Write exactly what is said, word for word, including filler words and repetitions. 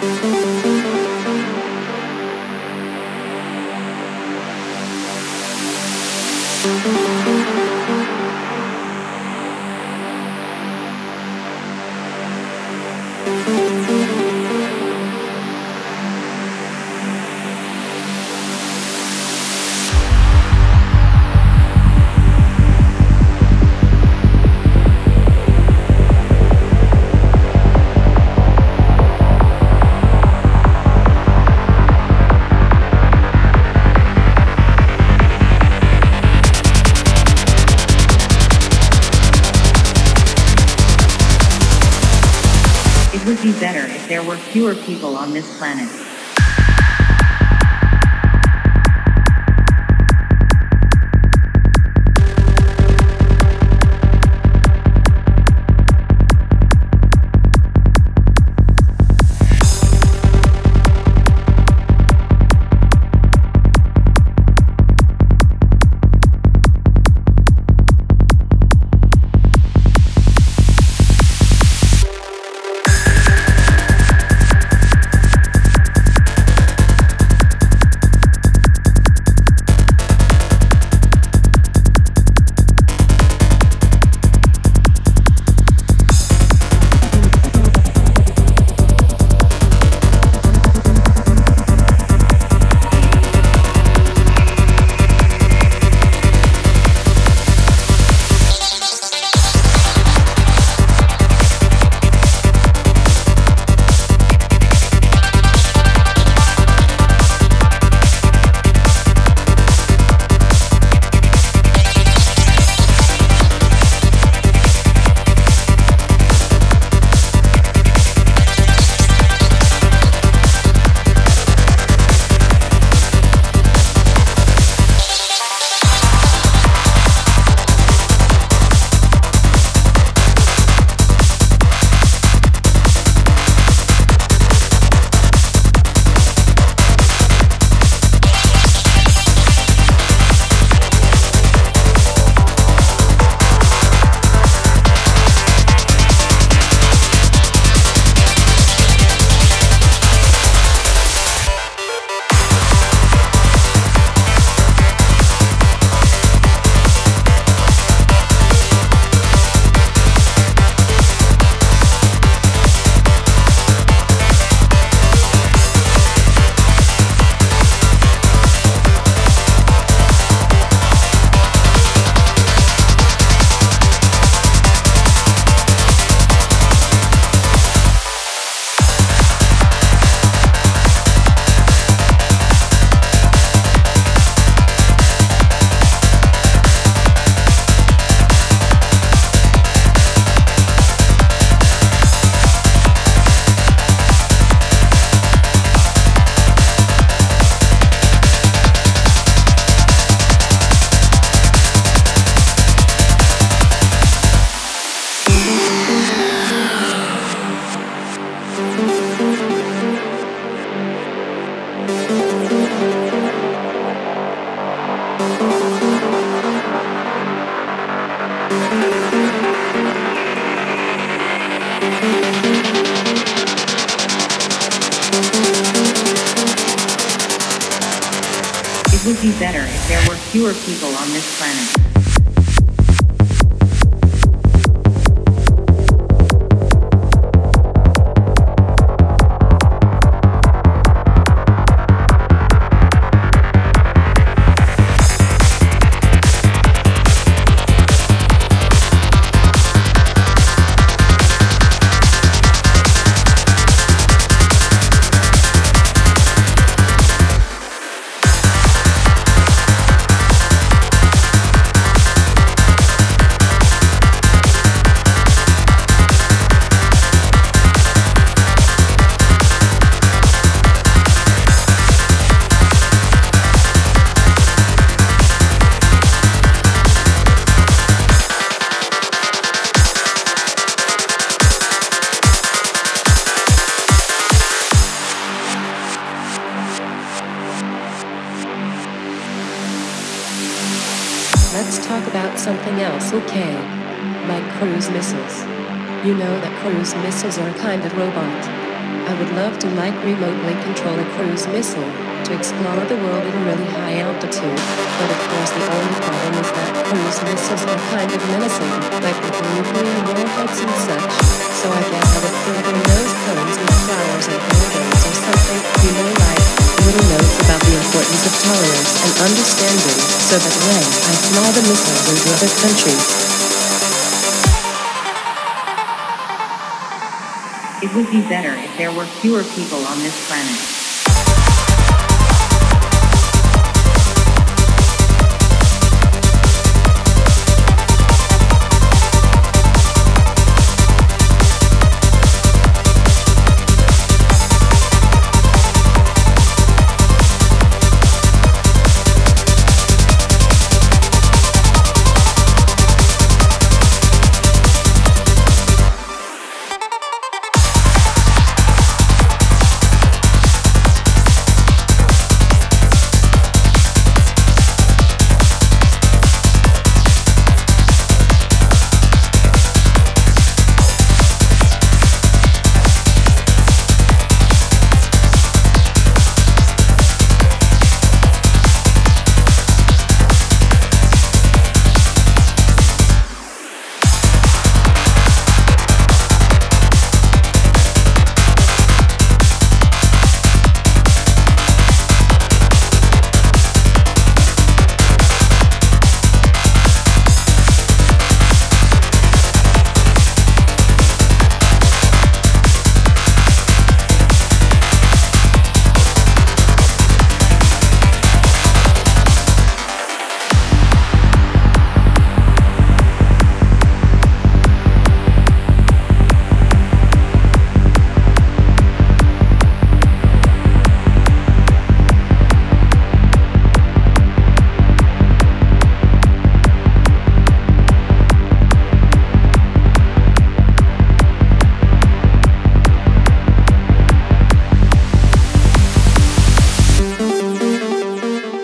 It would be better if there were fewer people on this planet. It would be better if there were fewer people on this planet. Let's talk about something else, okay? Like cruise missiles. You know that cruise missiles are a kind of robot. I would love to like remotely control a cruise missile to explore the world at a really high altitude, but of course the only problem is that cruise missiles are kind of menacing, like with nuclear warheads and such, so I guess I would fill their nose cones with flowers and buildings or something, you know, like little notes about the importance of tolerance and understanding, so that when I fly the missiles into other countries, It would be better if there were fewer people on this planet.